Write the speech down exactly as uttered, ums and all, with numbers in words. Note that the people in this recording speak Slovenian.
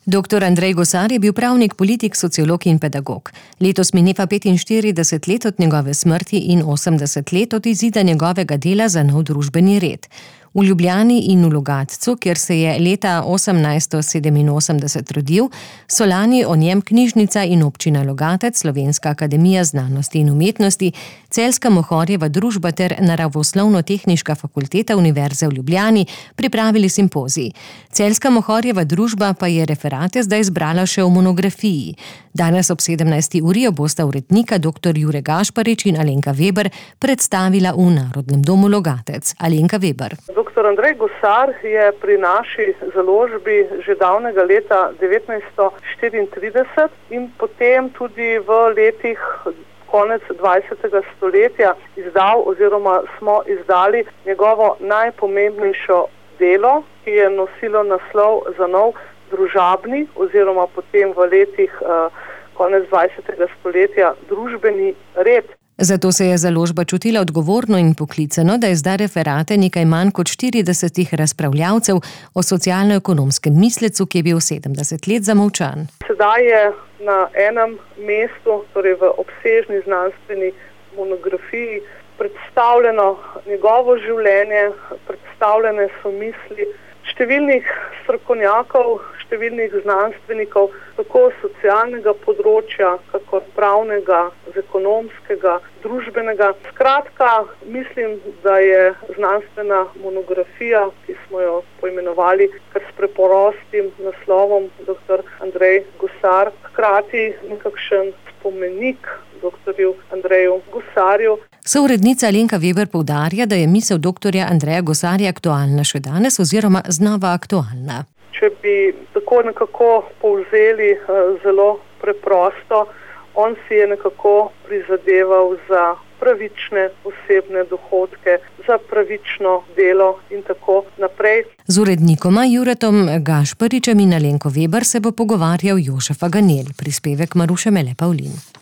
Doktor Andrej Gosar je bil pravnik, politik, sociolog in pedagog. Letos mineva petinštirideset let od njegove smrti in osemdeset let od izida njegovega dela za nov družbeni red. V Ljubljani in v Logatcu, kjer se je leta osemnajststo sedeminosemdeset rodil, so lani o njem knjižnica in občina Logatec, Slovenska akademija znanosti in umetnosti, Celjska Mohorjeva družba ter Naravoslovno-tehniška fakulteta Univerze v Ljubljani pripravili simpozij. Celjska Mohorjeva družba pa je referate zdaj zbrala še v monografiji. Danes ob sedemnajsti uri jo bosta urednika doktor Jure Gašparič in Alenka Veber predstavila v Narodnem domu Logatec. Alenka Veber. Doktor Andrej Gosar je pri naši založbi že davnega leta devetnajststo štiriintrideset in potem tudi v letih konec dvajsetega stoletja izdal oziroma smo izdali njegovo najpomembnejšo delo, ki je nosilo naslov Za nov družabni oziroma potem v letih uh, konec dvajsetega stoletja družbeni red. Zato se je založba čutila odgovorno in poklicano, da izda referate nekaj manj kot štiridesetih razpravljavcev o socialno-ekonomskem mislecu, ki je bil sedemdeset let zamolčan. Sedaj je na enem mestu, torej v obsežni znanstveni monografiji, predstavljeno njegovo življenje, predstavljene so misli številnih strokovnjakov, številnih znanstvenikov, tako socialnega področja, kakor pravnega, ekonomskega, družbenega. Skratka, mislim, da je znanstvena monografija, ki smo jo poimenovali kar s preprostim naslovom doktor Andrej Gosar, hkrati nekakšen spomenik doktorju Andreju Gosarju. Sourednica Alenka Veber poudarja, da je misel doktorja Andreja Gosarja aktualna še danes oziroma znova aktualna. Če bi tako nekako povzeli zelo preprosto, on si je nekako prizadeval za pravične osebne dohodke, za pravično delo in tako naprej. Z urednikoma Juretom Gašparičem in Alenko Veber se bo pogovarjal Jožef Faganel, prispevek Maruše Mele Pavlin.